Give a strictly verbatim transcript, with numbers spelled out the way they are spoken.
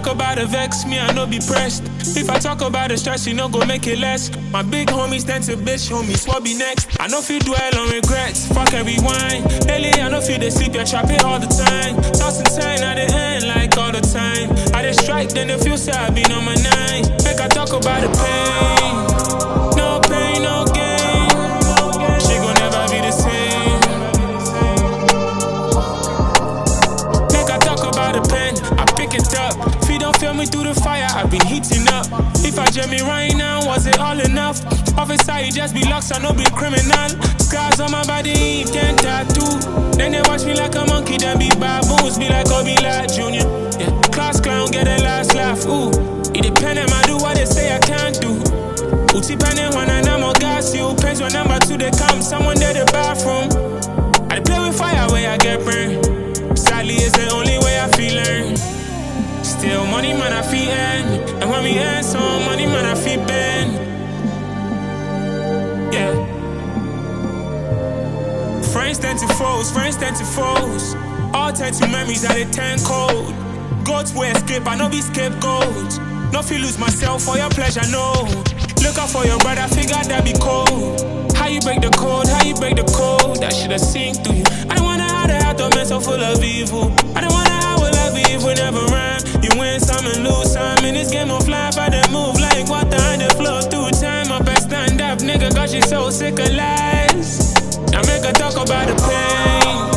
talk about the vex, me I no be pressed. If I talk about the stress, you no go make it less. My big homies stand to bitch, homies, what be next? I no feel dwell on regrets, fuck every wine. Lately I no feel they sleep, you're trapping all the time. Toss and turn at the end like all the time. I just strike, then they feel sad, I been on my nine. Make I talk about the pain. No pain, no gain. She gon' never be the same. Make I talk about the pen, I pick it up. If you don't feel me through the fire, I've been heating up. If I jam me right now, was it all enough? Officer, you just be locked, I no be criminal. Scars on my body, can't tattoo. Then they watch me like a monkey, then be baboons. Be like Obi like Junior. Yeah, class clown, get a last laugh. Ooh, it depend on I do what they say I can't do. Uti penny when I know more gas you. Pens when number two they come, someone there the bathroom. I play with fire where I get burned. Sadly, it's the only way I feel learn. Still money man I feel earn. And when we earn some money man I feel bend. Yeah. Friends tend to foes, friends tend to foes. All tend to memories that they turn cold. Go to escape, I no be scapegoat. No feel lose myself for your pleasure, no. Look out for your brother, figure that be cold. How you break the code, how you break the code. That shit a sink through you. I don't wanna have the heart of man so full of evil. I don't wanna have a love if we never rhyme. You win some and lose some. In this game of life, I done move like water and the flow through time. My best stand up, nigga, cause she so sick of lies. Now make her talk about the pain.